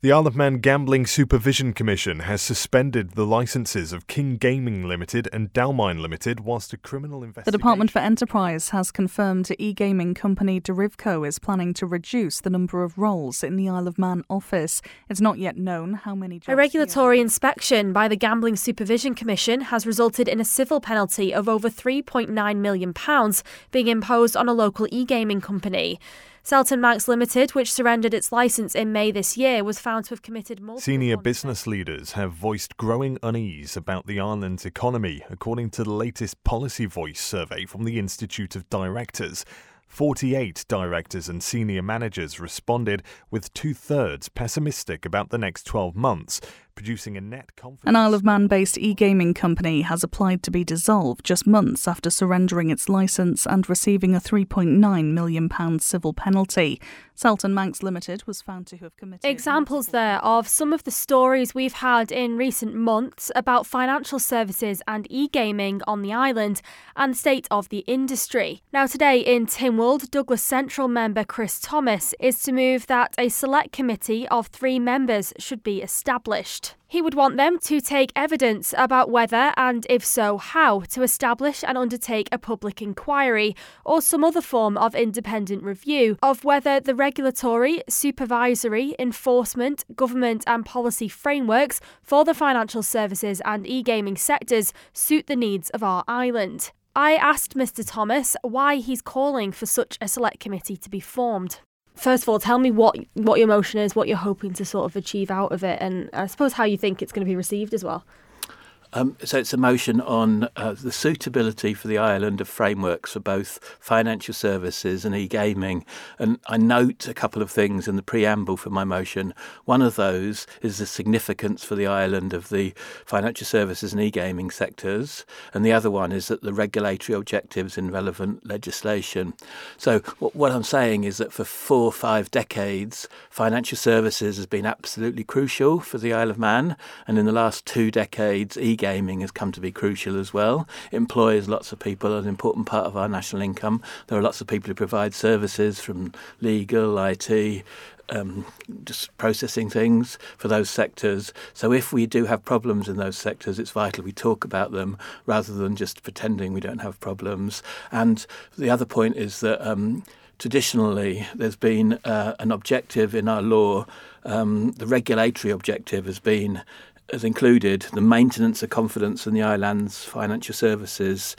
The Isle of Man Gambling Supervision Commission has suspended the licences of King Gaming Limited and Dalmine Limited whilst a criminal investigation... The Department for Enterprise has confirmed e-gaming company Derivco is planning to reduce the number of roles in the Isle of Man office. It's not yet known how many jobs... A regulatory inspection by the Gambling Supervision Commission has resulted in a civil penalty of over £3.9 million being imposed on a local e-gaming company. Selton Manx Limited, which surrendered its licence in May this year, was found to have committed multiple... Senior business leaders have voiced growing unease about the island's economy, according to the latest Policy Voice survey from the Institute of Directors. 48 directors and senior managers responded, with two-thirds pessimistic about the next 12 months, producing a net confidence... An Isle of Man-based e-gaming company has applied to be dissolved just months after surrendering its licence and receiving a £3.9 million civil penalty. Selton Manx Limited was found to have committed... Examples there of some of the stories we've had in recent months about financial services and e-gaming on the island and the state of the industry. Now today in Tynwald, Douglas Central member Chris Thomas is to move that a select committee of 3 members should be established. He would want them to take evidence about whether, and if so, how, to establish and undertake a public inquiry or some other form of independent review of whether the regulatory, supervisory, enforcement, government and policy frameworks for the financial services and e-gaming sectors suit the needs of our island. I asked Mr. Thomas why he's calling for such a select committee to be formed. First of all, tell me what your motion is, what you're hoping to sort of achieve out of it, and I suppose how you think it's going to be received as well. So it's a motion on the suitability for the island of frameworks for both financial services and e-gaming. And I note a couple of things in the preamble for my motion. One of those is the significance for the island of the financial services and e-gaming sectors. And the other one is that the regulatory objectives in relevant legislation. So what I'm saying is that for 4 or 5 decades, financial services has been absolutely crucial for the Isle of Man. And in the last 2 decades, e-gaming has come to be crucial as well. It employs lots of people, an important part of our national income. There are lots of people who provide services from legal, IT, just processing things for those sectors. So if we do have problems in those sectors, it's vital we talk about them rather than just pretending we don't have problems. And the other point is that traditionally there's been an objective in our law. The regulatory objective has included the maintenance of confidence in the island's financial services,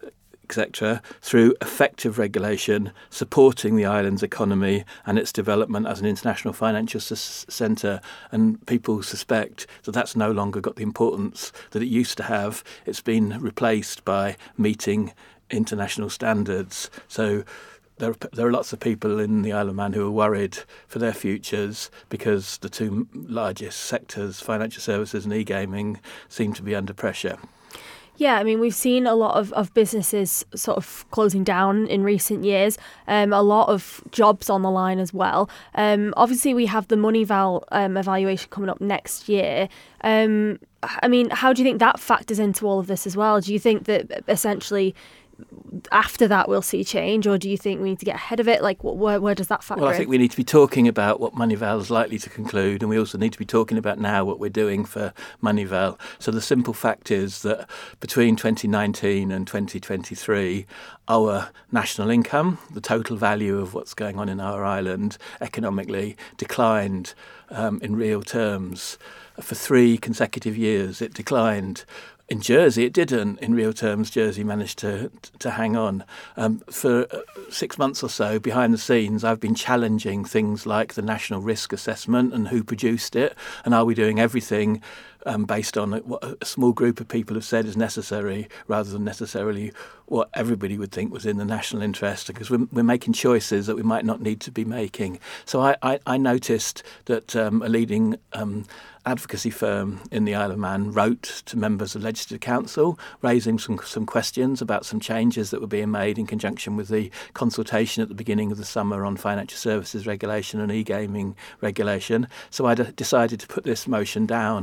etc., through effective regulation, supporting the island's economy and its development as an international financial centre. And people suspect that that's no longer got the importance that it used to have. It's been replaced by meeting international standards. So there are lots of people in the Isle of Man who are worried for their futures because the 2 largest sectors, financial services and e-gaming, seem to be under pressure. Yeah, I mean, we've seen a lot of businesses sort of closing down in recent years, a lot of jobs on the line as well. Obviously, we have the Moneyval evaluation coming up next year. I mean, how do you think that factors into all of this as well? Do you think that essentially after that we'll see change, or do you think we need to get ahead of it? Like, where does that factor in? Well, I think we need to be talking about what Moneyval is likely to conclude, and we also need to be talking about now what we're doing for Moneyval. So the simple fact is that between 2019 and 2023, our national income, the total value of what's going on in our island economically, declined in real terms. For 3 consecutive years, it declined. In Jersey, it didn't. In real terms, Jersey managed to hang on. For 6 months or so, behind the scenes, I've been challenging things like the National Risk Assessment and who produced it, and are we doing everything based on what a small group of people have said is necessary rather than necessarily what everybody would think was in the national interest, because we're making choices that we might not need to be making. So I noticed that a leading advocacy firm in the Isle of Man wrote to members of Legislative Council raising some questions about some changes that were being made in conjunction with the consultation at the beginning of the summer on financial services regulation and e-gaming regulation. So I decided to put this motion down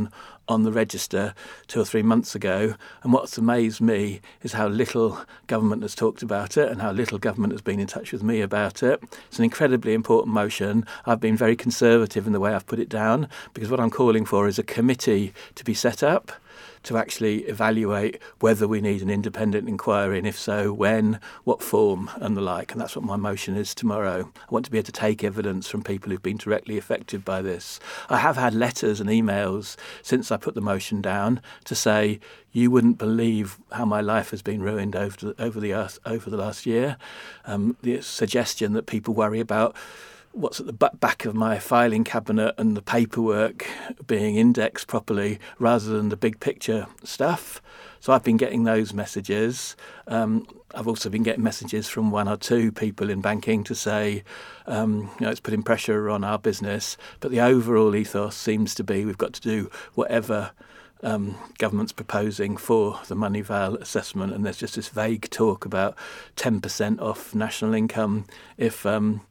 on the register 2 or 3 months ago. And what's amazed me is how little government has talked about it and how little government has been in touch with me about it. It's an incredibly important motion. I've been very conservative in the way I've put it down, because what I'm calling for is a committee to be set up to actually evaluate whether we need an independent inquiry, and if so, when, what form, and the like. And that's what my motion is tomorrow. I want to be able to take evidence from people who've been directly affected by this. I have had letters and emails since I put the motion down to say, you wouldn't believe how my life has been ruined over the last year. The suggestion that people worry about what's at the back of my filing cabinet and the paperwork being indexed properly rather than the big picture stuff. So I've been getting those messages. I've also been getting messages from 1 or 2 people in banking to say, it's putting pressure on our business. But the overall ethos seems to be we've got to do whatever government's proposing for the Moneyval assessment. And there's just this vague talk about 10% off national income if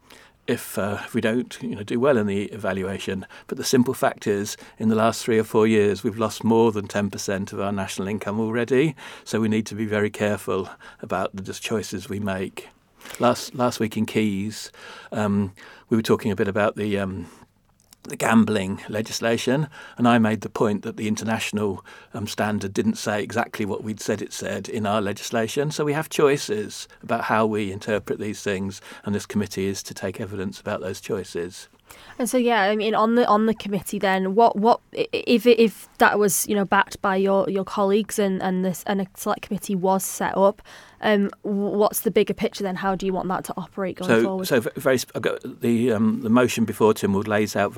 we don't do well in the evaluation. But the simple fact is, in the last 3 or 4 years, we've lost more than 10% of our national income already. So we need to be very careful about the choices we make. Last week in Keys, we were talking a bit about the gambling legislation, and I made the point that the international standard didn't say exactly what we'd said it said in our legislation. So we have choices about how we interpret these things, and this committee is to take evidence about those choices. And so, on the committee, then, what if that was backed by your colleagues and a select committee was set up? What's the bigger picture then? How do you want that to operate going forward? So I've got the motion before Tynwald lays out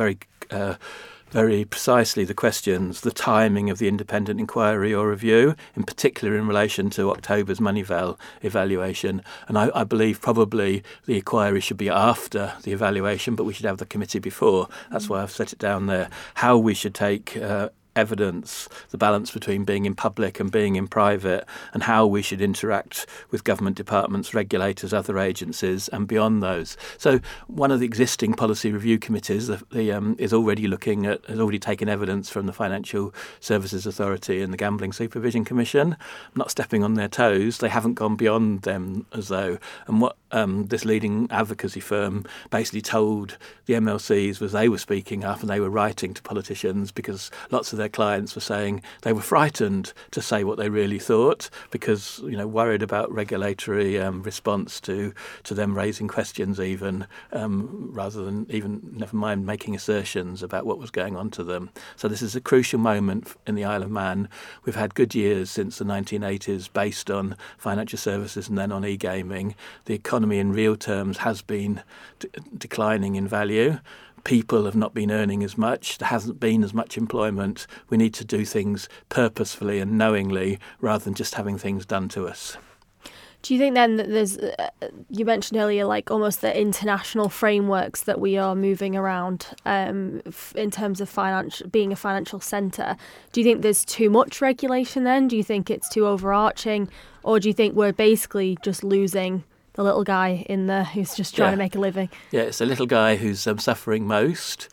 very precisely the questions, the timing of the independent inquiry or review, in particular in relation to October's Moneyval evaluation. And I believe probably the inquiry should be after the evaluation, but we should have the committee before. That's why I've set it down there. How we should take evidence, the balance between being in public and being in private, and how we should interact with government departments, regulators, other agencies, and beyond those. So one of the existing policy review committees is has already taken evidence from the Financial Services Authority and the Gambling Supervision Commission. I'm not stepping on their toes. They haven't gone beyond them as though. And what this leading advocacy firm basically told the MLCs was they were speaking up and they were writing to politicians because lots of their clients were saying they were frightened to say what they really thought because, worried about regulatory response to them raising questions even, rather than never mind making assertions about what was going on to them. So this is a crucial moment in the Isle of Man. We've had good years since the 1980s based on financial services and then on e-gaming. The economy in real terms has been declining in value. People have not been earning as much. There hasn't been as much employment. We need to do things purposefully and knowingly rather than just having things done to us. Do you think then that there's, you mentioned earlier, like almost the international frameworks that we are moving around in terms of being a financial centre? Do you think there's too much regulation then? Do you think it's too overarching? Or do you think we're basically just losing the little guy in there who's just trying to make a living? Yeah, it's the little guy who's suffering most.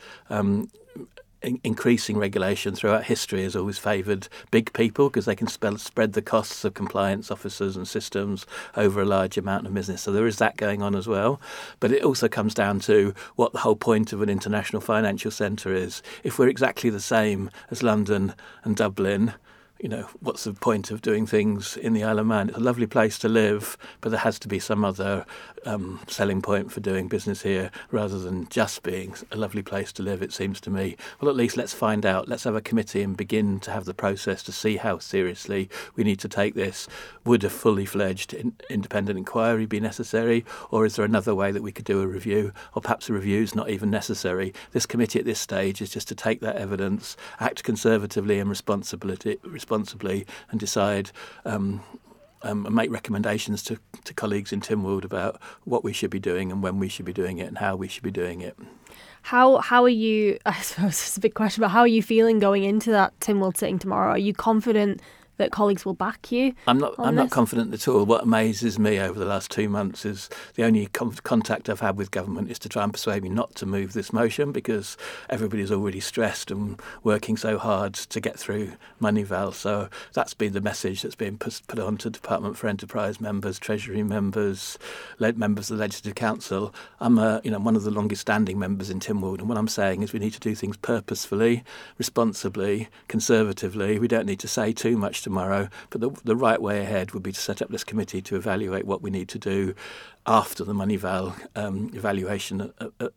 Increasing regulation throughout history has always favoured big people because they can spread the costs of compliance officers and systems over a large amount of business. So there is that going on as well. But it also comes down to what the whole point of an international financial centre is. If we're exactly the same as London and Dublin, what's the point of doing things in the Isle of Man? It's a lovely place to live, but there has to be some other selling point for doing business here rather than just being a lovely place to live, it seems to me. Well, at least let's find out. Let's have a committee and begin to have the process to see how seriously we need to take this. Would a fully fledged independent inquiry be necessary, or is there another way that we could do a review, or perhaps a review is not even necessary? This committee at this stage is just to take that evidence, act conservatively and responsibly and decide and make recommendations to colleagues in Tynwald about what we should be doing and when we should be doing it and how we should be doing it. How are you, I suppose it's a big question, but how are you feeling going into that Tynwald sitting tomorrow? Are you confident that colleagues will back you? I'm not confident at all. What amazes me over the last 2 months is the only contact I've had with government is to try and persuade me not to move this motion, because everybody's already stressed and working so hard to get through Moneyval. So that's been the message that's been put on to Department for Enterprise members, Treasury members, members of the Legislative Council. I'm one of the longest standing members in Tynwald, and what I'm saying is we need to do things purposefully, responsibly, conservatively. We don't need to say too much tomorrow, but the right way ahead would be to set up this committee to evaluate what we need to do after the Moneyval evaluation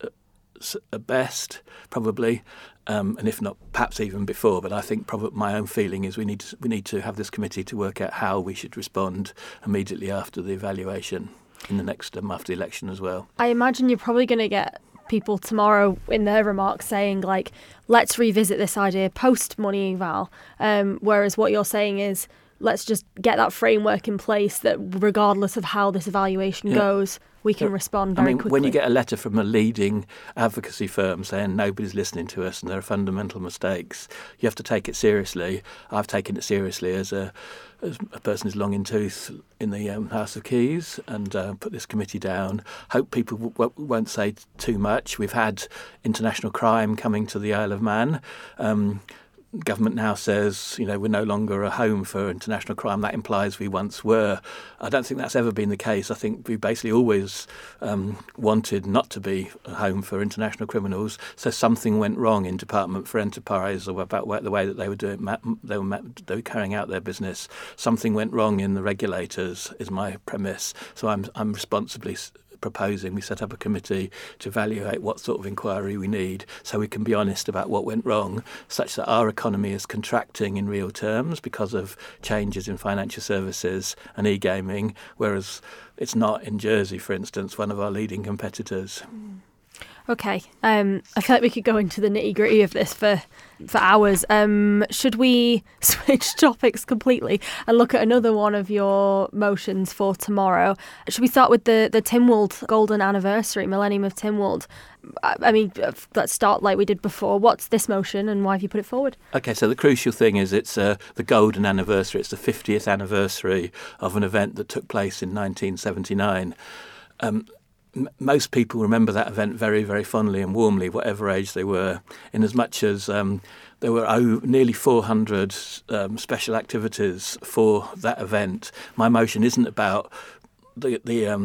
at best, probably, and if not, perhaps even before. But I think my own feeling is we need to have this committee to work out how we should respond immediately after the evaluation in the next after the election as well. I imagine you're probably going to get people tomorrow in their remarks saying, like, let's revisit this idea post Moneyval, whereas what you're saying is let's just get that framework in place that regardless of how this evaluation goes, we can respond very quickly. When you get a letter from a leading advocacy firm saying nobody's listening to us and there are fundamental mistakes, you have to take it seriously. I've taken it seriously as a person who's long in tooth in the House of Keys, and put this committee down. Hope people won't say too much. We've had international crime coming to the Isle of Man. Government now says, we're no longer a home for international crime. That implies we once were. I don't think that's ever been the case. I think we basically always wanted not to be a home for international criminals. So something went wrong in Department for Enterprise, or about the way that they were doing. They were carrying out their business. Something went wrong in the regulators, is my premise. So I'm responsibly proposing we set up a committee to evaluate what sort of inquiry we need, so we can be honest about what went wrong, such that our economy is contracting in real terms because of changes in financial services and e-gaming, whereas it's not in Jersey, for instance, one of our leading competitors. Okay, I feel like we could go into the nitty-gritty of this for hours. Should we switch topics completely and look at another one of your motions for tomorrow? Should we start with the Tynwald Golden Anniversary, Millennium of Tynwald? I mean, let's start like we did before. What's this motion and why have you put it forward? Okay, so the crucial thing is it's the Golden Anniversary. It's the 50th anniversary of an event that took place in 1979. Most people remember that event very, very fondly and warmly, whatever age they were, in as much as there were nearly 400 special activities for that event. My motion isn't about the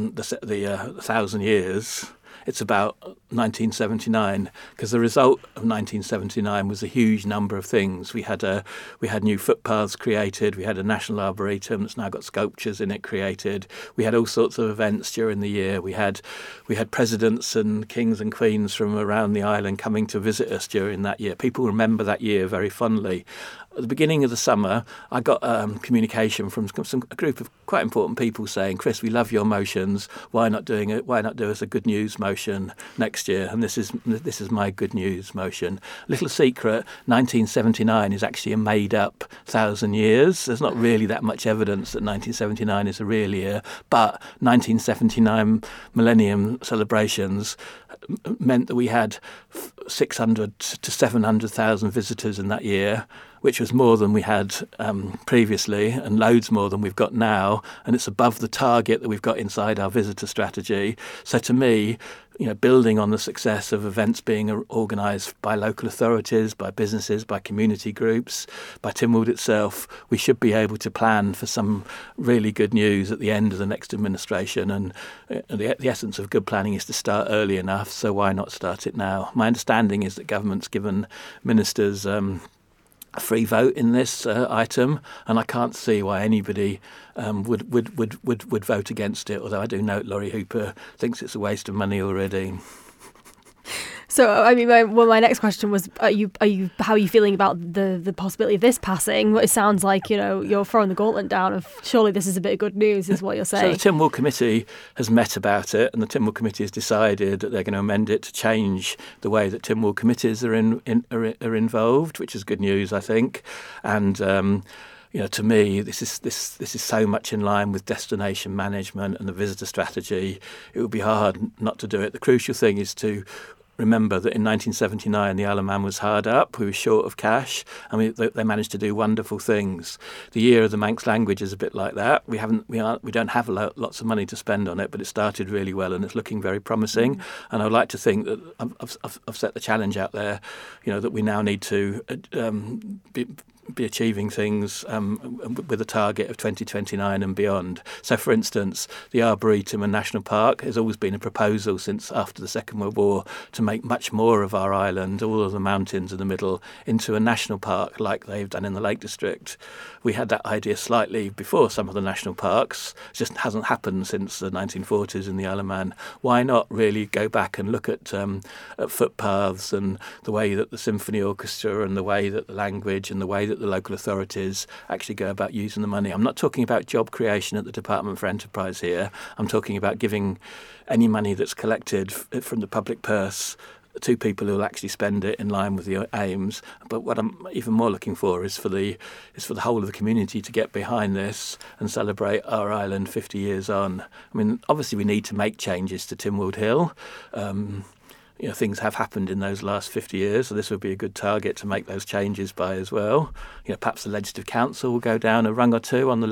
1,000 years. It's about 1979, because the result of 1979 was a huge number of things. We had new footpaths created. We had a national arboretum that's now got sculptures in it created. We had all sorts of events during the year. We had presidents and kings and queens from around the island coming to visit us during that year. People remember that year very fondly. At the beginning of the summer, I got communication from a group of quite important people saying, "Chris, we love your motions. Why not doing it? Why not do us a good news motion next year?" And this is my good news motion. Little secret: 1979 is actually a made-up 1,000 years. There's not really that much evidence that 1979 is a real year, but 1979 Millennium celebrations meant that we had 600 to 700,000 visitors in that year, which was more than we had previously and loads more than we've got now. And it's above the target that we've got inside our visitor strategy. So to me, building on the success of events being organised by local authorities, by businesses, by community groups, by Tynwald itself, we should be able to plan for some really good news at the end of the next administration. And the essence of good planning is to start early enough, so why not start it now? My understanding is that government's given ministers a free vote in this item, and I can't see why anybody would vote against it. Although I do note Laurie Hooper thinks it's a waste of money already. So, I mean, my next question was: how are you feeling about the possibility of this passing? It sounds like you're throwing the gauntlet down of surely this is a bit of good news, is what you're saying. So the Tynwald Committee has met about it, and the Tynwald Committee has decided that they're going to amend it to change the way that Tynwald committees are involved, which is good news, I think. And to me, this is so much in line with destination management and the visitor strategy. It would be hard not to do it. The crucial thing is to remember that in 1979 the Isle of Man was hard up, we were short of cash, and they managed to do wonderful things. The Year of the Manx Language is a bit like that. We don't have lots of money to spend on it, but it started really well and it's looking very promising. And I'd like to think that I've set the challenge out there, that we now need to be achieving things with a target of 2029 and beyond. So, for instance, the Arboretum and National Park has always been a proposal since after the Second World War to make much more of our island, all of the mountains in the middle, into a national park like they've done in the Lake District. We had that idea slightly before some of the national parks. It just hasn't happened since the 1940s in the Isle of Man. Why not really go back and look at footpaths and the way that the symphony orchestra and the way that the language and the way that the local authorities actually go about using the money? I'm not talking about job creation at the Department for Enterprise here. I'm talking about giving any money that's collected from the public purse to people who will actually spend it in line with the aims. But what I'm even more looking for is for the whole of the community to get behind this and celebrate our island 50 years on. I mean, obviously we need to make changes to Tynwald Hill. Things have happened in those last 50 years, so this would be a good target to make those changes by as well. Perhaps the Legislative Council will go down a rung or two on the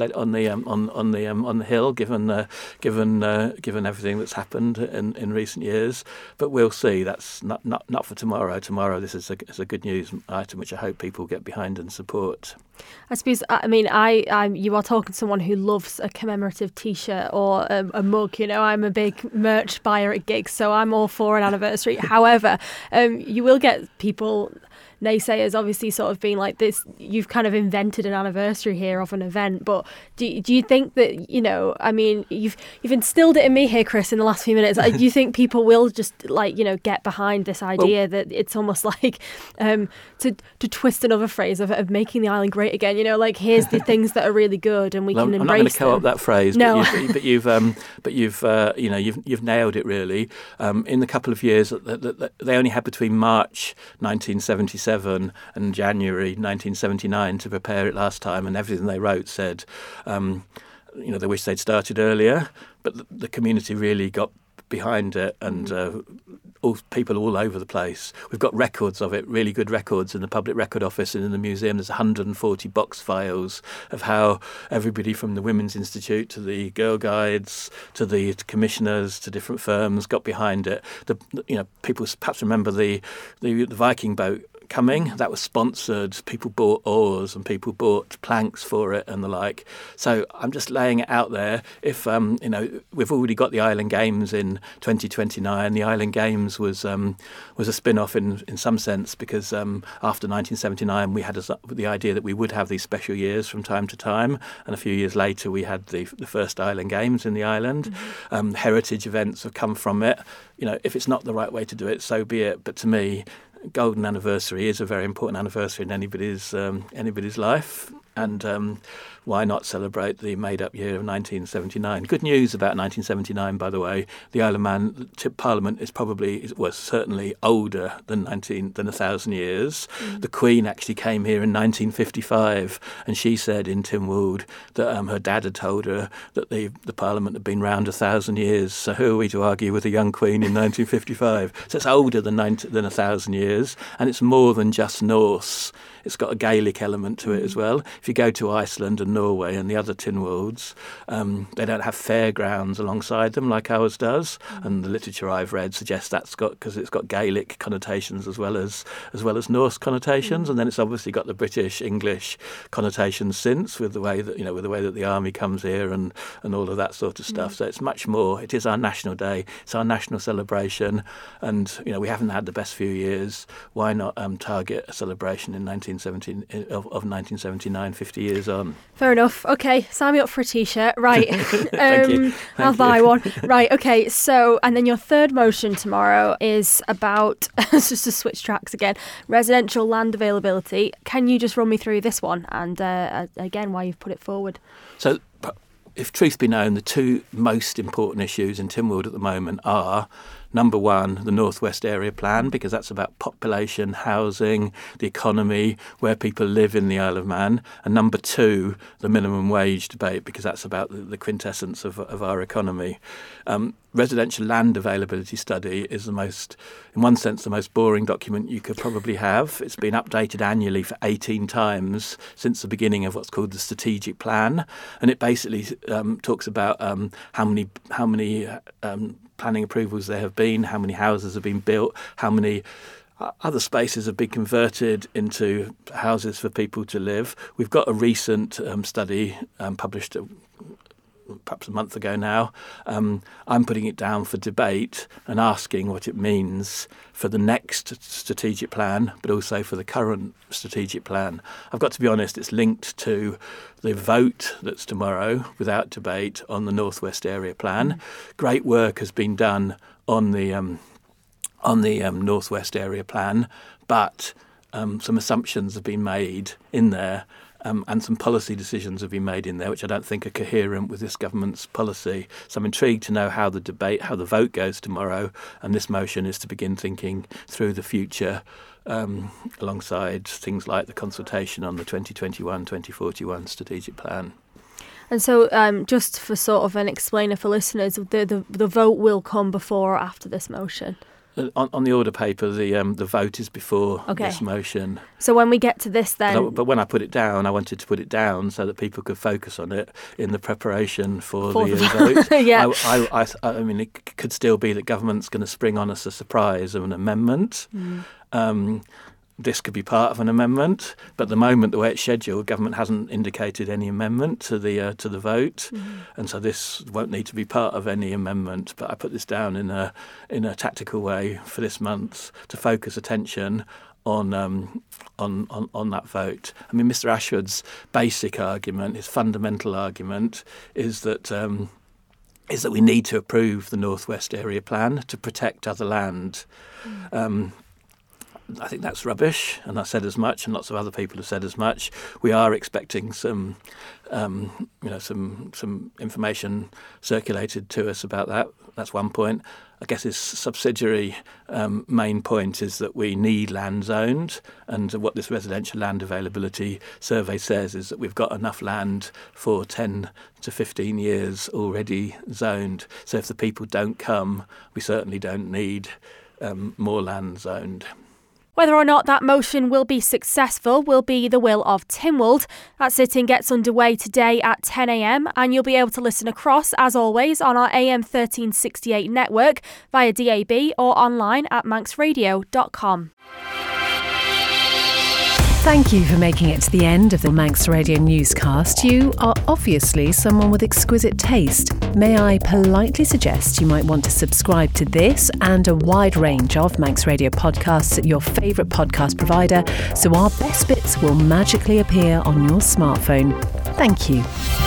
hill, given everything that's happened in recent years. But we'll see. That's not for tomorrow. Tomorrow, this is a good news item which I hope people get behind and support. I suppose, you are talking to someone who loves a commemorative T-shirt or a mug. I'm a big merch buyer at gigs, so I'm all for an anniversary. However, you will get people, naysayers, obviously sort of being like this, you've kind of invented an anniversary here of an event. But do you think that, you've instilled it in me here, Chris, in the last few minutes. Do you think people will just get behind this idea that it's almost like to twist another phrase of making the island great again? Here's the things that are really good and we can embrace them. I'm not going to co-opt that phrase. No. but you've nailed it really. In the couple of years that they only had between March 1977 and January 1979 to prepare it last time, and everything they wrote said, they wish they'd started earlier, but the community really got behind it, and people all over the place. We've got records of it, really good records in the Public Record Office and in the museum. There's 140 box files of how everybody from the Women's Institute to the Girl Guides to the commissioners to different firms got behind it. People perhaps remember the Viking boat coming. That was sponsored. People bought oars and people bought planks for it and the like. So I'm just laying it out there. If we've already got the Island Games in 2029. The Island Games was a spin-off in some sense because after 1979 we had the idea that we would have these special years from time to time, and a few years later we had the first Island Games in the island. Mm-hmm. Heritage events have come from it. If it's not the right way to do it, so be it. But to me, golden anniversary is a very important anniversary in anybody's life, and why not celebrate the made-up year of 1979? Good news about 1979, by the way. The Isle of Man Parliament was certainly older than 1,000 years. Mm. The Queen actually came here in 1955, and she said in Tynwald that her dad had told her that the Parliament had been round 1,000 years. So who are we to argue with a young Queen in 1955? So it's older than 1,000 years, and it's more than just Norse. It's got a Gaelic element to it as well. If you go to Iceland and Norway and the other Tynwalds, they don't have fairgrounds alongside them like ours does. And the literature I've read suggests because it's got Gaelic connotations as well as Norse connotations. And then it's obviously got the British English connotations since with the way that the army comes here and all of that sort of stuff. So it's much more. It is our national day. It's our national celebration. And we haven't had the best few years. Why not target a celebration in 1979, 50 years on? Fair enough. Okay, sign me up for a T-shirt. Right. Thank you. I'll buy one. Right, okay. So, and then your third motion tomorrow is about, just to switch tracks again, residential land availability. Can you just run me through this one and, again, why you've put it forward? So, if truth be known, the two most important issues in Tynwald at the moment are Number one, the North West Area Plan, because that's about population, housing, the economy, where people live in the Isle of Man. And number two, the minimum wage debate, because that's about the quintessence of our economy. Residential land availability study is in one sense, the most boring document you could probably have. It's been updated annually for 18 times since the beginning of what's called the strategic plan, and it basically talks about how many planning approvals there have been, how many houses have been built, how many other spaces have been converted into houses for people to live. We've got a recent study published perhaps a month ago now. I'm putting it down for debate and asking what it means for the next strategic plan, but also for the current strategic plan. I've got to be honest, it's linked to the vote that's tomorrow, without debate, on the North West Area Plan. Great work has been done on the North West Area Plan, but some assumptions have been made in there. And some policy decisions have been made in there which I don't think are coherent with this government's policy. So I'm intrigued to know how the vote goes tomorrow, and this motion is to begin thinking through the future alongside things like the consultation on the 2021-2041 strategic plan. And so just for sort of an explainer for listeners, the vote will come before or after this motion? On the order paper, the vote is before this motion. So when we get to this then... But when I put it down, I wanted to put it down so that people could focus on it in the preparation for the vote. Yeah. I mean, it could still be that government's going to spring on us a surprise of an amendment. This could be part of an amendment, but at the moment, the way it's scheduled, government hasn't indicated any amendment to the vote, and so this won't need to be part of any amendment. But I put this down in a tactical way for this month to focus attention on that vote. I mean, Mr. Ashford's basic argument, his fundamental argument, is that we need to approve the North West Area Plan to protect other land. I think that's rubbish, and I said as much, and lots of other people have said as much. We are expecting some information circulated to us about that. That's one point. I guess his subsidiary main point is that we need land zoned, and what this residential land availability survey says is that we've got enough land for 10 to 15 years already zoned. So if the people don't come, we certainly don't need more land zoned. Whether or not that motion will be successful will be the will of Tynwald. That sitting gets underway today at 10 a.m, and you'll be able to listen across, as always, on our AM 1368 network via DAB or online at manxradio.com. Thank you for making it to the end of the Manx Radio newscast. You are obviously someone with exquisite taste. May I politely suggest you might want to subscribe to this and a wide range of Manx Radio podcasts at your favourite podcast provider, so our best bits will magically appear on your smartphone. Thank you.